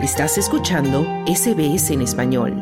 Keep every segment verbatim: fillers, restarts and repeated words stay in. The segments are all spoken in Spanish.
Estás escuchando S B S en español.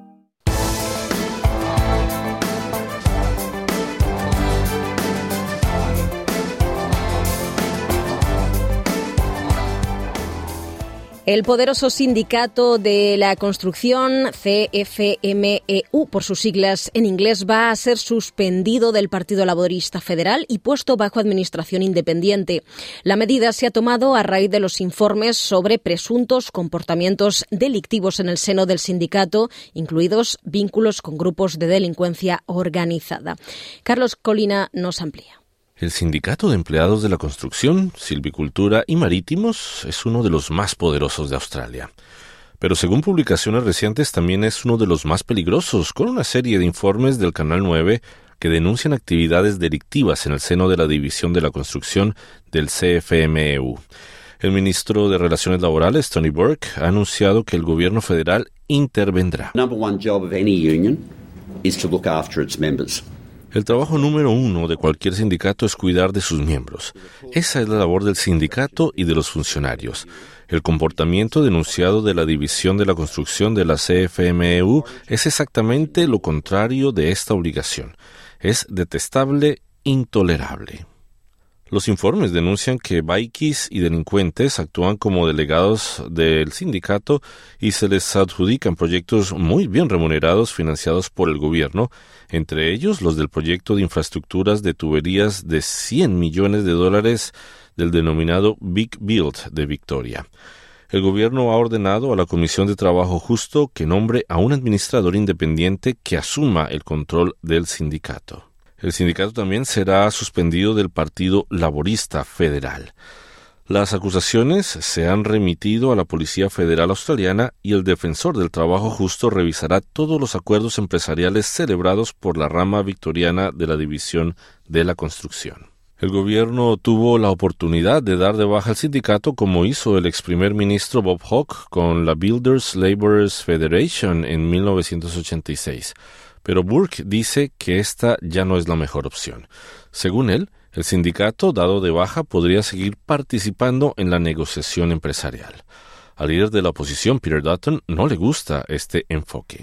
El poderoso sindicato de la construcción, C F M E U, por sus siglas en inglés, va a ser suspendido del Partido Laborista Federal y puesto bajo administración independiente. La medida se ha tomado a raíz de los informes sobre presuntos comportamientos delictivos en el seno del sindicato, incluidos vínculos con grupos de delincuencia organizada. Carlos Colina nos amplía. El Sindicato de Empleados de la Construcción, Silvicultura y Marítimos es uno de los más poderosos de Australia. Pero según publicaciones recientes también es uno de los más peligrosos, con una serie de informes del Canal nueve que denuncian actividades delictivas en el seno de la División de la Construcción del C F M E U. El ministro de Relaciones Laborales, Tony Burke, ha anunciado que el gobierno federal intervendrá. Number one job of any union is to look after its members. El trabajo número uno de cualquier sindicato es cuidar de sus miembros. Esa es la labor del sindicato y de los funcionarios. El comportamiento denunciado de la División de la Construcción de la C F M E U es exactamente lo contrario de esta obligación. Es detestable, intolerable. Los informes denuncian que bikies y delincuentes actúan como delegados del sindicato y se les adjudican proyectos muy bien remunerados financiados por el gobierno, entre ellos los del proyecto de infraestructuras de tuberías de cien millones de dólares del denominado Big Build de Victoria. El gobierno ha ordenado a la Comisión de Trabajo Justo que nombre a un administrador independiente que asuma el control del sindicato. El sindicato también será suspendido del Partido Laborista Federal. Las acusaciones se han remitido a la Policía Federal Australiana y el Defensor del Trabajo Justo revisará todos los acuerdos empresariales celebrados por la rama victoriana de la División de la Construcción. El gobierno tuvo la oportunidad de dar de baja al sindicato como hizo el ex primer ministro Bob Hawke con la Builders Labourers Federation en mil novecientos ochenta y seis. Pero Burke dice que esta ya no es la mejor opción. Según él, el sindicato dado de baja podría seguir participando en la negociación empresarial. Al líder de la oposición, Peter Dutton, no le gusta este enfoque.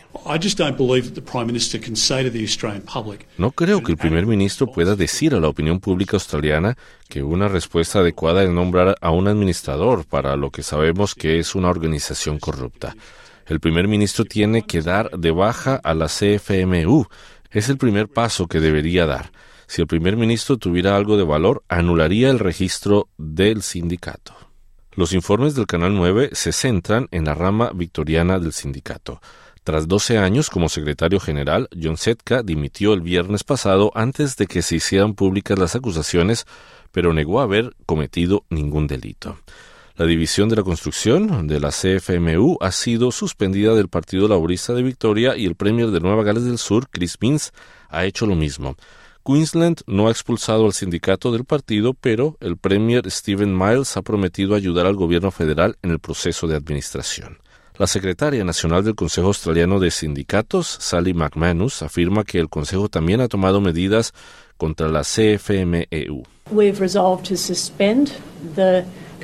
No creo que el primer ministro pueda decir a la opinión pública australiana que una respuesta adecuada es nombrar a un administrador para lo que sabemos que es una organización corrupta. El primer ministro tiene que dar de baja a la C F M E U. Es el primer paso que debería dar. Si el primer ministro tuviera algo de valor, anularía el registro del sindicato. Los informes del Canal nueve se centran en la rama victoriana del sindicato. Tras doce años como secretario general, John Setka dimitió el viernes pasado antes de que se hicieran públicas las acusaciones, pero negó haber cometido ningún delito. La División de la Construcción de la C F M E U ha sido suspendida del Partido Laborista de Victoria y el Premier de Nueva Gales del Sur, Chris Minns, ha hecho lo mismo. Queensland no ha expulsado al sindicato del partido, pero el Premier Stephen Miles ha prometido ayudar al gobierno federal en el proceso de administración. La secretaria nacional del Consejo Australiano de Sindicatos, Sally McManus, afirma que el Consejo también ha tomado medidas contra la C F M E U. We've resolved to suspend the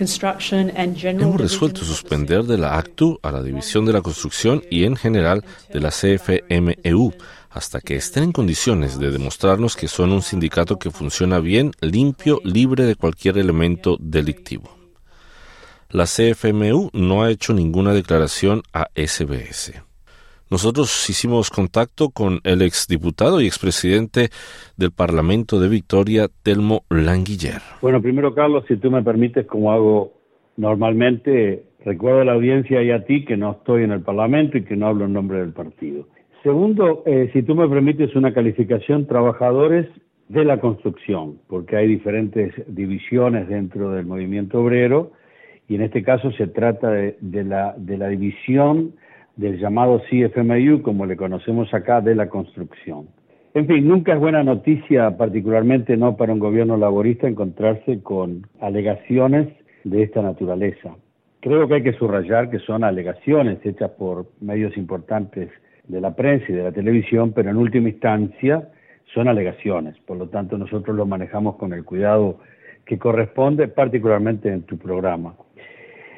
Hemos resuelto suspender de la A C T U a la División de la Construcción y en general de la C F M E U hasta que estén en condiciones de demostrarnos que son un sindicato que funciona bien, limpio, libre de cualquier elemento delictivo. La C F M E U no ha hecho ninguna declaración a S B S. Nosotros hicimos contacto con el exdiputado y expresidente del Parlamento de Victoria, Telmo Languiller. Bueno, primero, Carlos, si tú me permites, como hago normalmente, recuerdo a la audiencia y a ti que no estoy en el Parlamento y que no hablo en nombre del partido. Segundo, eh, si tú me permites una calificación, trabajadores de la construcción, porque hay diferentes divisiones dentro del movimiento obrero y en este caso se trata de, de, la, de la división del llamado C F M E U, como le conocemos acá, de la construcción. En fin, nunca es buena noticia, particularmente no para un gobierno laborista, encontrarse con alegaciones de esta naturaleza. Creo que hay que subrayar que son alegaciones hechas por medios importantes de la prensa y de la televisión, pero en última instancia son alegaciones. Por lo tanto, nosotros lo manejamos con el cuidado que corresponde, particularmente en tu programa.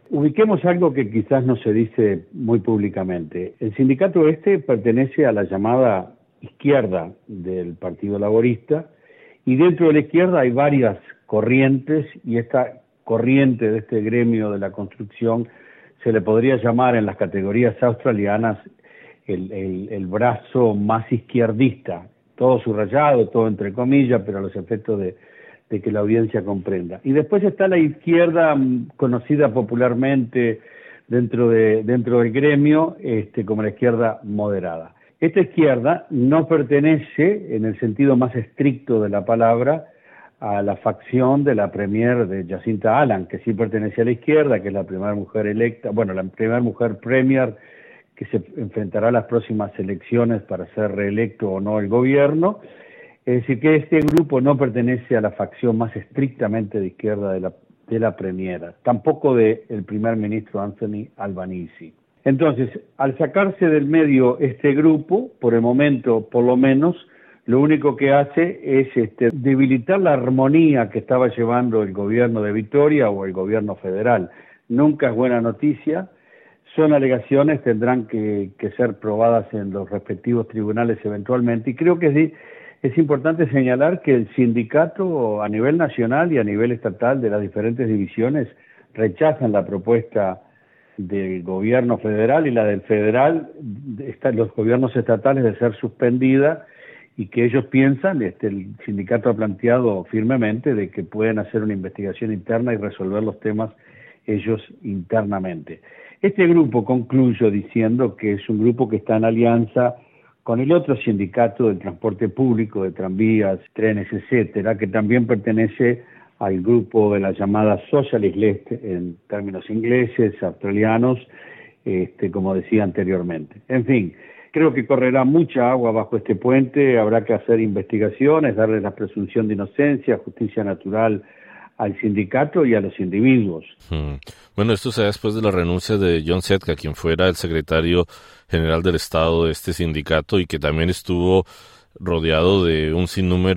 Ubiquemos algo que quizás no se dice muy públicamente. El sindicato este pertenece a la llamada izquierda del Partido Laborista, y dentro de la izquierda hay varias corrientes, y esta corriente de este gremio de la construcción se le podría llamar en las categorías australianas el, el, el brazo más izquierdista, todo subrayado, todo entre comillas, pero a los efectos de, de que la audiencia comprenda. Y después está la izquierda conocida popularmente dentro de dentro del gremio este, como la izquierda moderada. Esta izquierda no pertenece, en el sentido más estricto de la palabra, a la facción de la premier de Jacinta Allan, que sí pertenece a la izquierda, que es la primera mujer electa, bueno, la primera mujer premier que se enfrentará a las próximas elecciones para ser reelecto o no el gobierno. Es decir, que este grupo no pertenece a la facción más estrictamente de izquierda de la, de la premiera, tampoco del primer ministro Anthony Albanese. Entonces, al sacarse del medio este grupo, por el momento, por lo menos, lo único que hace es este, debilitar la armonía que estaba llevando el gobierno de Victoria o el gobierno federal. Nunca es buena noticia, son alegaciones, tendrán que, que ser probadas en los respectivos tribunales eventualmente, y creo que sí, es importante señalar que el sindicato a nivel nacional y a nivel estatal de las diferentes divisiones rechazan la propuesta del gobierno federal y la del federal, está, los gobiernos estatales, de ser suspendida, y que ellos piensan, este, el sindicato ha planteado firmemente de que pueden hacer una investigación interna y resolver los temas ellos internamente. Este grupo, concluyo diciendo que es un grupo que está en alianza con el otro sindicato del transporte público, de tranvías, trenes, etcétera, que también pertenece al grupo de la llamada Socialist Left, en términos ingleses, australianos, este, como decía anteriormente. En fin, creo que correrá mucha agua bajo este puente, habrá que hacer investigaciones, darle la presunción de inocencia, justicia natural al sindicato y a los individuos. Hmm. Bueno, esto se da después de la renuncia de John Setka, quien fuera el secretario general del Estado de este sindicato y que también estuvo rodeado de un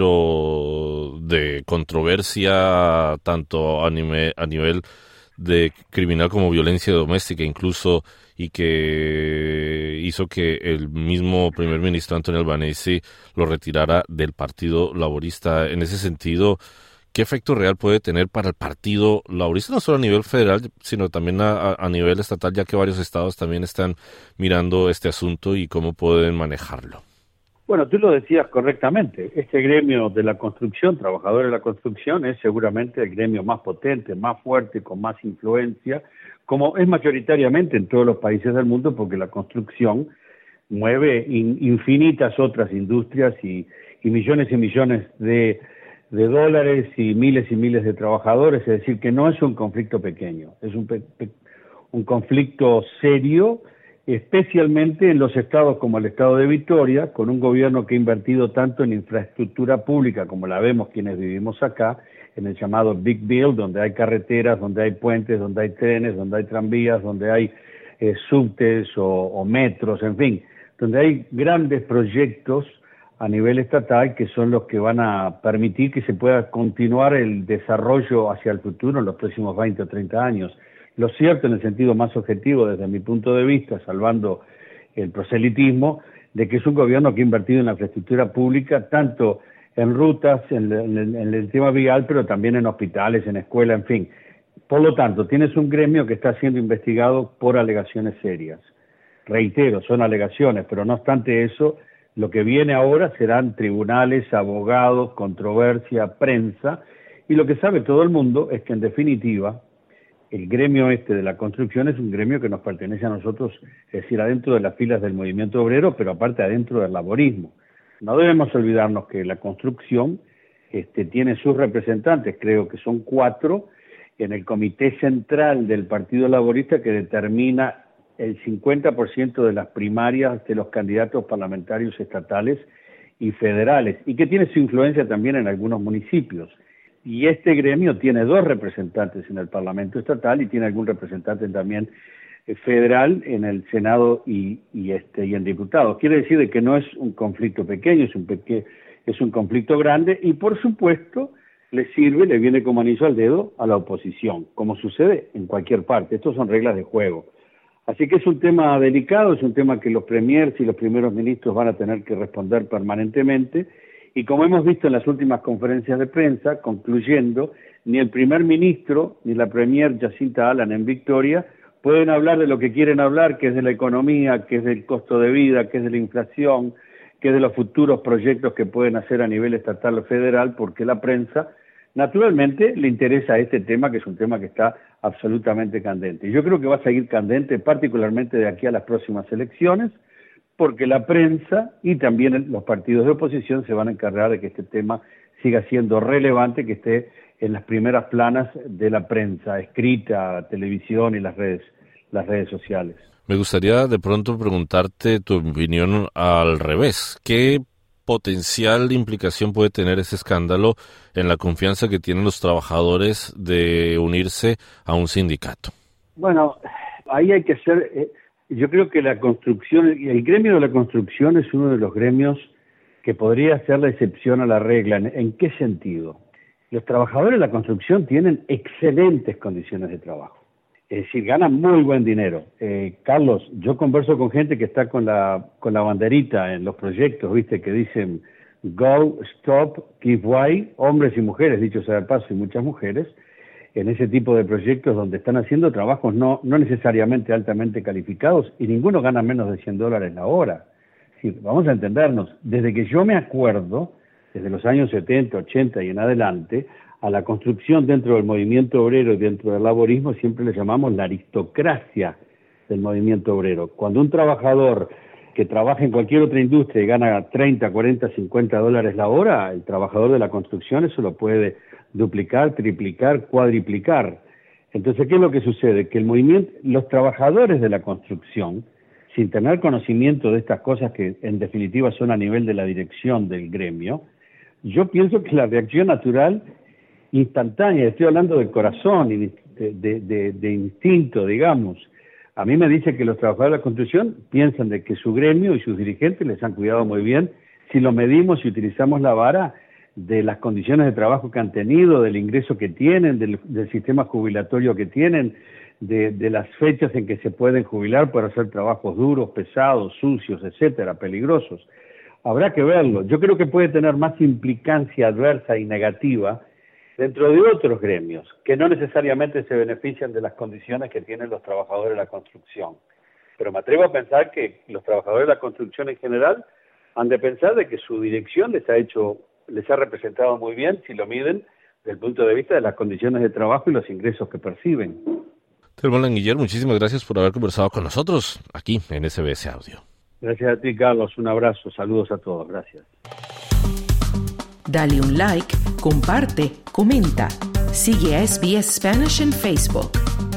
sinnúmero de controversia, tanto a nivel, a nivel de criminal como violencia doméstica incluso, y que hizo que el mismo primer ministro Anthony Albanese lo retirara del Partido Laborista. En ese sentido, ¿qué efecto real puede tener para el Partido Laborista, no solo a nivel federal, sino también a, a nivel estatal, ya que varios estados también están mirando este asunto y cómo pueden manejarlo? Bueno, tú lo decías correctamente. Este gremio de la construcción, trabajadores de la construcción, es seguramente el gremio más potente, más fuerte, con más influencia, como es mayoritariamente en todos los países del mundo, porque la construcción mueve in, infinitas otras industrias y, y millones y millones de, de dólares y miles y miles de trabajadores. Es decir, que no es un conflicto pequeño, es un, pe, pe, un conflicto serio, especialmente en los estados como el estado de Victoria, con un gobierno que ha invertido tanto en infraestructura pública, como la vemos quienes vivimos acá, en el llamado Big Bill, donde hay carreteras, donde hay puentes, donde hay trenes, donde hay tranvías, donde hay eh, subtes o, o metros, en fin, donde hay grandes proyectos a nivel estatal que son los que van a permitir que se pueda continuar el desarrollo hacia el futuro en los próximos veinte o treinta años. Lo cierto, en el sentido más objetivo desde mi punto de vista, salvando el proselitismo, de que es un gobierno que ha invertido en la infraestructura pública, tanto en rutas, en, en, en el tema vial, pero también en hospitales, en escuelas, en fin. Por lo tanto, tienes un gremio que está siendo investigado por alegaciones serias. Reitero, son alegaciones, pero no obstante eso, lo que viene ahora serán tribunales, abogados, controversia, prensa, y lo que sabe todo el mundo es que, en definitiva, el gremio este de la construcción es un gremio que nos pertenece a nosotros, es decir, adentro de las filas del movimiento obrero, pero aparte adentro del laborismo. No debemos olvidarnos que la construcción este, tiene sus representantes, creo que son cuatro, en el comité central del Partido Laborista, que determina el cincuenta por ciento de las primarias de los candidatos parlamentarios estatales y federales, y que tiene su influencia también en algunos municipios. Y este gremio tiene dos representantes en el Parlamento estatal y tiene algún representante también federal en el Senado y, y, este, y en diputados. Quiere decir de que no es un conflicto pequeño, es un, peque, es un conflicto grande, y por supuesto le sirve, le viene como anillo al dedo a la oposición, como sucede en cualquier parte. Estos son reglas de juego. Así que es un tema delicado, es un tema que los premiers y los primeros ministros van a tener que responder permanentemente, y como hemos visto en las últimas conferencias de prensa, concluyendo, ni el primer ministro ni la premier Jacinta Allan en Victoria pueden hablar de lo que quieren hablar, que es de la economía, que es del costo de vida, que es de la inflación, que es de los futuros proyectos que pueden hacer a nivel estatal o federal, porque la prensa naturalmente le interesa este tema, que es un tema que está absolutamente candente. Y yo creo que va a seguir candente, particularmente de aquí a las próximas elecciones, porque la prensa y también los partidos de oposición se van a encargar de que este tema siga siendo relevante, que esté en las primeras planas de la prensa escrita, televisión y las redes, las redes sociales. Me gustaría de pronto preguntarte tu opinión al revés. ¿Qué potencial implicación puede tener ese escándalo en la confianza que tienen los trabajadores de unirse a un sindicato? Bueno, ahí hay que hacer... Eh, yo creo que la construcción, el gremio de la construcción es uno de los gremios que podría ser la excepción a la regla. ¿En, en qué sentido? Los trabajadores de la construcción tienen excelentes condiciones de trabajo. Es decir, ganan muy buen dinero. Eh, Carlos, yo converso con gente que está con la con la banderita en los proyectos, viste, que dicen go, stop, give way, hombres y mujeres, dicho sea de paso, y muchas mujeres, en ese tipo de proyectos donde están haciendo trabajos no, no necesariamente altamente calificados, y ninguno gana menos de cien dólares la hora. Es decir, vamos a entendernos, desde que yo me acuerdo, desde los años setenta, ochenta y en adelante, a la construcción dentro del movimiento obrero y dentro del laborismo siempre le llamamos la aristocracia del movimiento obrero. Cuando un trabajador que trabaja en cualquier otra industria y gana treinta, cuarenta, cincuenta dólares la hora, el trabajador de la construcción eso lo puede duplicar, triplicar, cuadriplicar. Entonces, ¿qué es lo que sucede? Que el movimiento, los trabajadores de la construcción, sin tener conocimiento de estas cosas que en definitiva son a nivel de la dirección del gremio, yo pienso que la reacción natural instantánea, estoy hablando del corazón y de, de, de, de instinto, digamos. A mí me dice que los trabajadores de la construcción piensan de que su gremio y sus dirigentes les han cuidado muy bien si lo medimos y utilizamos la vara de las condiciones de trabajo que han tenido, del ingreso que tienen, del, del sistema jubilatorio que tienen, de, de las fechas en que se pueden jubilar por hacer trabajos duros, pesados, sucios, etcétera, peligrosos. Habrá que verlo. Yo creo que puede tener más implicancia adversa y negativa dentro de otros gremios, que no necesariamente se benefician de las condiciones que tienen los trabajadores de la construcción. Pero me atrevo a pensar que los trabajadores de la construcción en general han de pensar de que su dirección les ha hecho, les ha representado muy bien si lo miden desde el punto de vista de las condiciones de trabajo y los ingresos que perciben. Telmo Languiller, muchísimas gracias por haber conversado con nosotros aquí en S B S Audio. Gracias a ti, Carlos. Un abrazo. Saludos a todos. Gracias. Dale un like, comparte, comenta. Sigue a S B S Spanish en Facebook.